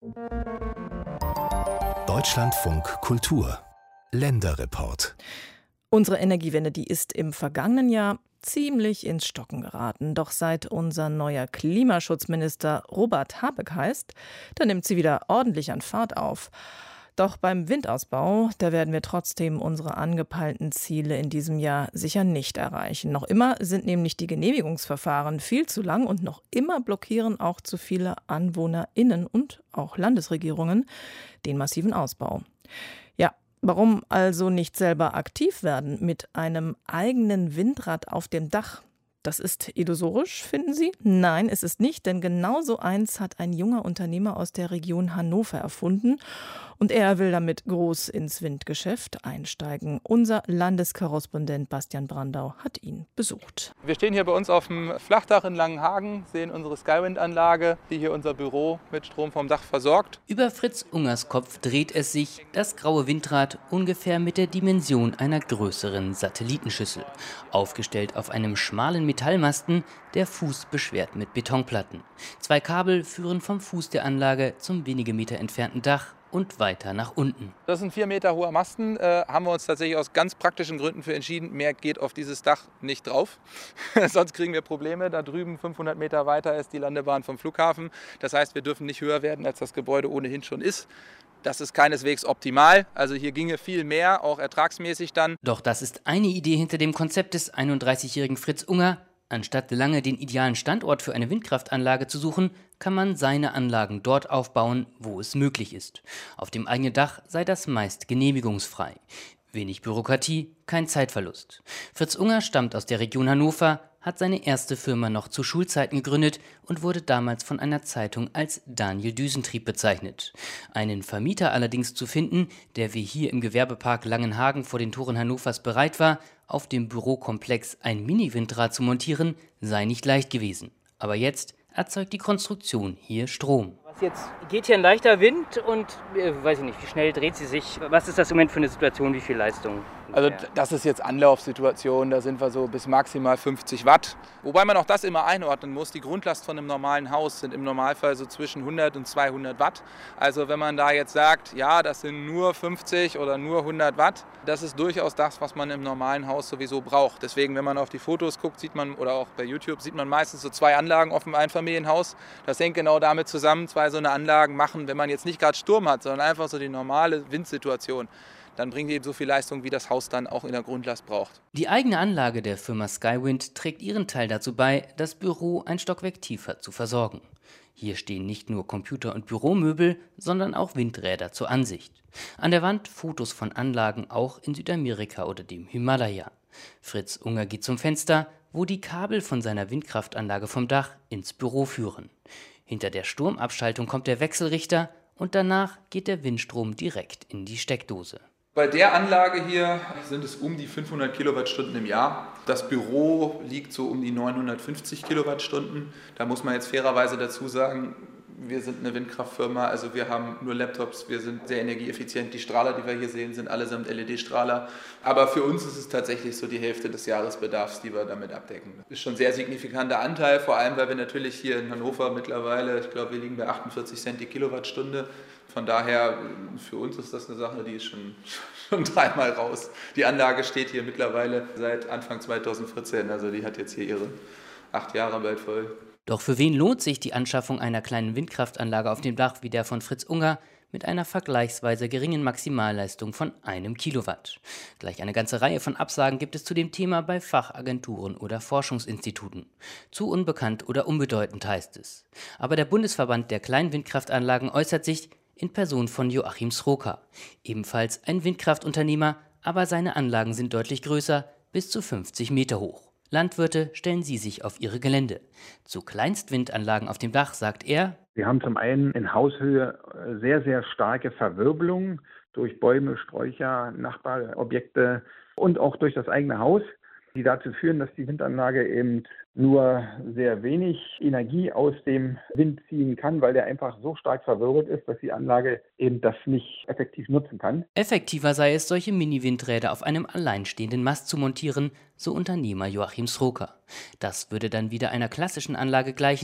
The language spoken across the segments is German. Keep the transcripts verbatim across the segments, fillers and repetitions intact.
Deutschlandfunk Kultur Länderreport. Unsere Energiewende, die ist im vergangenen Jahr ziemlich ins Stocken geraten. Doch seit unser neuer Klimaschutzminister Robert Habeck heißt, da nimmt sie wieder ordentlich an Fahrt auf. Doch beim Windausbau, da werden wir trotzdem unsere angepeilten Ziele in diesem Jahr sicher nicht erreichen. Noch immer sind nämlich die Genehmigungsverfahren viel zu lang und noch immer blockieren auch zu viele AnwohnerInnen und auch Landesregierungen den massiven Ausbau. Ja, warum also nicht selber aktiv werden mit einem eigenen Windrad auf dem Dach? Das ist illusorisch, finden Sie? Nein, es ist nicht, denn genau so eins hat ein junger Unternehmer aus der Region Hannover erfunden. Und er will damit groß ins Windgeschäft einsteigen. Unser Landeskorrespondent Bastian Brandau hat ihn besucht. Wir stehen hier bei uns auf dem Flachdach in Langenhagen, sehen unsere Skywind-Anlage, die hier unser Büro mit Strom vom Dach versorgt. Über Fritz Ungers Kopf dreht es sich, das graue Windrad ungefähr mit der Dimension einer größeren Satellitenschüssel. Aufgestellt auf einem schmalen Metallmasten, der Fuß beschwert mit Betonplatten. Zwei Kabel führen vom Fuß der Anlage zum wenige Meter entfernten Dach und weiter nach unten. Das ist ein vier Meter hoher Masten, äh, haben wir uns tatsächlich aus ganz praktischen Gründen für entschieden. Mehr geht auf dieses Dach nicht drauf, sonst kriegen wir Probleme. Da drüben fünfhundert Meter weiter ist die Landebahn vom Flughafen. Das heißt, wir dürfen nicht höher werden, als das Gebäude ohnehin schon ist. Das ist keineswegs optimal, also hier ginge viel mehr, auch ertragsmäßig dann. Doch das ist eine Idee hinter dem Konzept des einunddreißigjährigen Fritz Unger. Anstatt lange den idealen Standort für eine Windkraftanlage zu suchen, kann man seine Anlagen dort aufbauen, wo es möglich ist. Auf dem eigenen Dach sei das meist genehmigungsfrei. Wenig Bürokratie, kein Zeitverlust. Fritz Unger stammt aus der Region Hannover, hat seine erste Firma noch zu Schulzeiten gegründet und wurde damals von einer Zeitung als Daniel Düsentrieb bezeichnet. Einen Vermieter allerdings zu finden, der wie hier im Gewerbepark Langenhagen vor den Toren Hannovers bereit war, auf dem Bürokomplex ein Mini-Windrad zu montieren, sei nicht leicht gewesen. Aber jetzt erzeugt die Konstruktion hier Strom. Jetzt geht hier ein leichter Wind und äh, weiß ich nicht, wie schnell dreht sie sich? Was ist das im Moment für eine Situation, wie viel Leistung? Also das ist jetzt Anlaufsituation, da sind wir so bis maximal fünfzig Watt. Wobei man auch das immer einordnen muss, die Grundlast von einem normalen Haus sind im Normalfall so zwischen hundert und zweihundert Watt. Also wenn man da jetzt sagt, ja, das sind nur fünfzig oder nur hundert Watt, das ist durchaus das, was man im normalen Haus sowieso braucht. Deswegen, wenn man auf die Fotos guckt, sieht man, oder auch bei YouTube, sieht man meistens so zwei Anlagen auf dem Einfamilienhaus. Das hängt genau damit zusammen, zwei so eine Anlagen machen, wenn man jetzt nicht gerade Sturm hat, sondern einfach so die normale Windsituation. Dann bringt die eben so viel Leistung, wie das Haus dann auch in der Grundlast braucht. Die eigene Anlage der Firma Skywind trägt ihren Teil dazu bei, das Büro ein Stockwerk tiefer zu versorgen. Hier stehen nicht nur Computer- und Büromöbel, sondern auch Windräder zur Ansicht. An der Wand Fotos von Anlagen auch in Südamerika oder dem Himalaya. Fritz Unger geht zum Fenster, wo die Kabel von seiner Windkraftanlage vom Dach ins Büro führen. Hinter der Sturmabschaltung kommt der Wechselrichter und danach geht der Windstrom direkt in die Steckdose. Bei der Anlage hier sind es um die fünfhundert Kilowattstunden im Jahr. Das Büro liegt so um die neunhundertfünfzig Kilowattstunden. Da muss man jetzt fairerweise dazu sagen, wir sind eine Windkraftfirma, also wir haben nur Laptops, wir sind sehr energieeffizient. Die Strahler, die wir hier sehen, sind allesamt L E D-Strahler. Aber für uns ist es tatsächlich so die Hälfte des Jahresbedarfs, die wir damit abdecken. Das ist schon ein sehr signifikanter Anteil, vor allem weil wir natürlich hier in Hannover mittlerweile, ich glaube, wir liegen bei achtundvierzig Cent die Kilowattstunde. Von daher, für uns ist das eine Sache, die ist schon, schon dreimal raus. Die Anlage steht hier mittlerweile seit Anfang zweitausendvierzehn, also die hat jetzt hier ihre acht Jahre bald voll. Doch für wen lohnt sich die Anschaffung einer kleinen Windkraftanlage auf dem Dach wie der von Fritz Unger mit einer vergleichsweise geringen Maximalleistung von einem Kilowatt? Gleich eine ganze Reihe von Absagen gibt es zu dem Thema bei Fachagenturen oder Forschungsinstituten. Zu unbekannt oder unbedeutend heißt es. Aber der Bundesverband der kleinen Windkraftanlagen äußert sich in Person von Joachim Sroka. Ebenfalls ein Windkraftunternehmer, aber seine Anlagen sind deutlich größer, bis zu fünfzig Meter hoch. Landwirte stellen sie sich auf ihre Gelände. Zu Kleinstwindanlagen auf dem Dach sagt er: Wir haben zum einen in Haushöhe sehr, sehr starke Verwirbelung durch Bäume, Sträucher, Nachbarobjekte und auch durch das eigene Haus, die dazu führen, dass die Windanlage eben nur sehr wenig Energie aus dem Wind ziehen kann, weil der einfach so stark verwirbelt ist, dass die Anlage eben das nicht effektiv nutzen kann. Effektiver sei es, solche Mini-Windräder auf einem alleinstehenden Mast zu montieren, so Unternehmer Joachim Sroka. Das würde dann wieder einer klassischen Anlage gleichen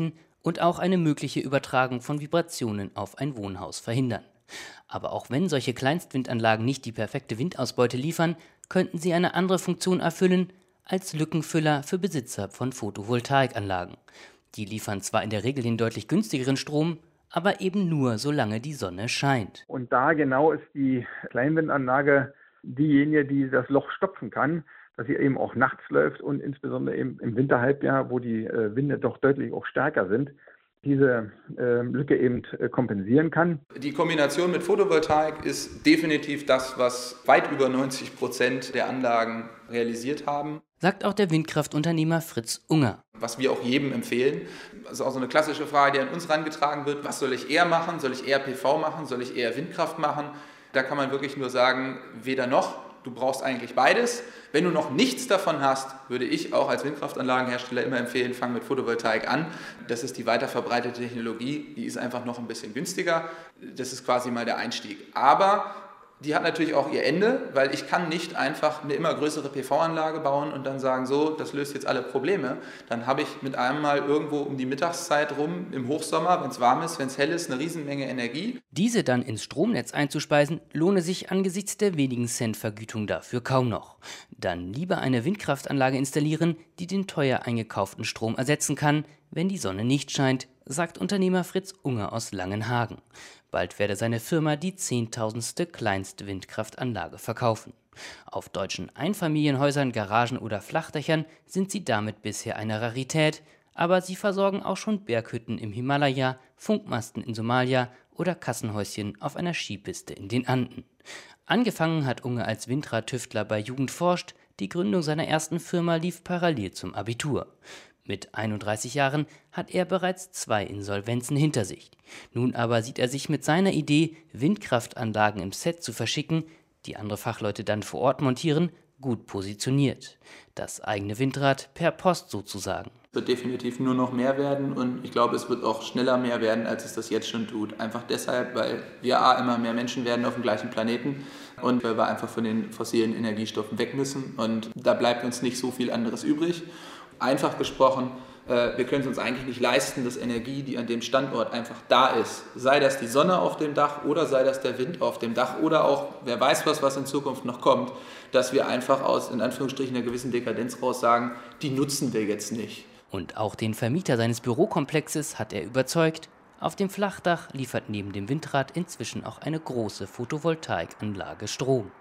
und auch eine mögliche Übertragung von Vibrationen auf ein Wohnhaus verhindern. Aber auch wenn solche Kleinstwindanlagen nicht die perfekte Windausbeute liefern, könnten sie eine andere Funktion erfüllen als Lückenfüller für Besitzer von Photovoltaikanlagen. Die liefern zwar in der Regel den deutlich günstigeren Strom, aber eben nur, solange die Sonne scheint. Und da genau ist die Kleinwindanlage diejenige, die das Loch stopfen kann, dass sie eben auch nachts läuft und insbesondere eben im Winterhalbjahr, wo die äh, Winde doch deutlich auch stärker sind, diese äh, Lücke eben äh, kompensieren kann. Die Kombination mit Photovoltaik ist definitiv das, was weit über neunzig Prozent der Anlagen realisiert haben. Sagt auch der Windkraftunternehmer Fritz Unger. Was wir auch jedem empfehlen. Das ist auch so eine klassische Frage, die an uns herangetragen wird. Was soll ich eher machen? Soll ich eher P V machen? Soll ich eher Windkraft machen? Da kann man wirklich nur sagen, weder noch. Du brauchst eigentlich beides. Wenn du noch nichts davon hast, würde ich auch als Windkraftanlagenhersteller immer empfehlen, fang mit Photovoltaik an. Das ist die weiter verbreitete Technologie, die ist einfach noch ein bisschen günstiger. Das ist quasi mal der Einstieg. Aber die hat natürlich auch ihr Ende, weil ich kann nicht einfach eine immer größere P V-Anlage bauen und dann sagen, so, das löst jetzt alle Probleme. Dann habe ich mit einem Mal irgendwo um die Mittagszeit rum, im Hochsommer, wenn es warm ist, wenn es hell ist, eine Riesenmenge Energie. Diese dann ins Stromnetz einzuspeisen, lohne sich angesichts der wenigen Cent Vergütung dafür kaum noch. Dann lieber eine Windkraftanlage installieren, die den teuer eingekauften Strom ersetzen kann, wenn die Sonne nicht scheint, sagt Unternehmer Fritz Unger aus Langenhagen. Bald werde seine Firma die zehntausendste kleinste Windkraftanlage verkaufen. Auf deutschen Einfamilienhäusern, Garagen oder Flachdächern sind sie damit bisher eine Rarität, aber sie versorgen auch schon Berghütten im Himalaya, Funkmasten in Somalia oder Kassenhäuschen auf einer Skipiste in den Anden. Angefangen hat Unger als Windradtüftler bei Jugend forscht, die Gründung seiner ersten Firma lief parallel zum Abitur. Mit einunddreißig Jahren hat er bereits zwei Insolvenzen hinter sich. Nun aber sieht er sich mit seiner Idee, Windkraftanlagen im Set zu verschicken, die andere Fachleute dann vor Ort montieren, gut positioniert. Das eigene Windrad per Post sozusagen. Es wird definitiv nur noch mehr werden und ich glaube, es wird auch schneller mehr werden, als es das jetzt schon tut. Einfach deshalb, weil wir A, immer mehr Menschen werden auf dem gleichen Planeten und weil wir einfach von den fossilen Energiestoffen weg müssen und da bleibt uns nicht so viel anderes übrig. Einfach gesprochen, wir können es uns eigentlich nicht leisten, dass Energie, die an dem Standort einfach da ist, sei das die Sonne auf dem Dach oder sei das der Wind auf dem Dach oder auch, wer weiß was, was in Zukunft noch kommt, dass wir einfach aus, in Anführungsstrichen, einer gewissen Dekadenz raus sagen, die nutzen wir jetzt nicht. Und auch den Vermieter seines Bürokomplexes hat er überzeugt, auf dem Flachdach liefert neben dem Windrad inzwischen auch eine große Photovoltaikanlage Strom.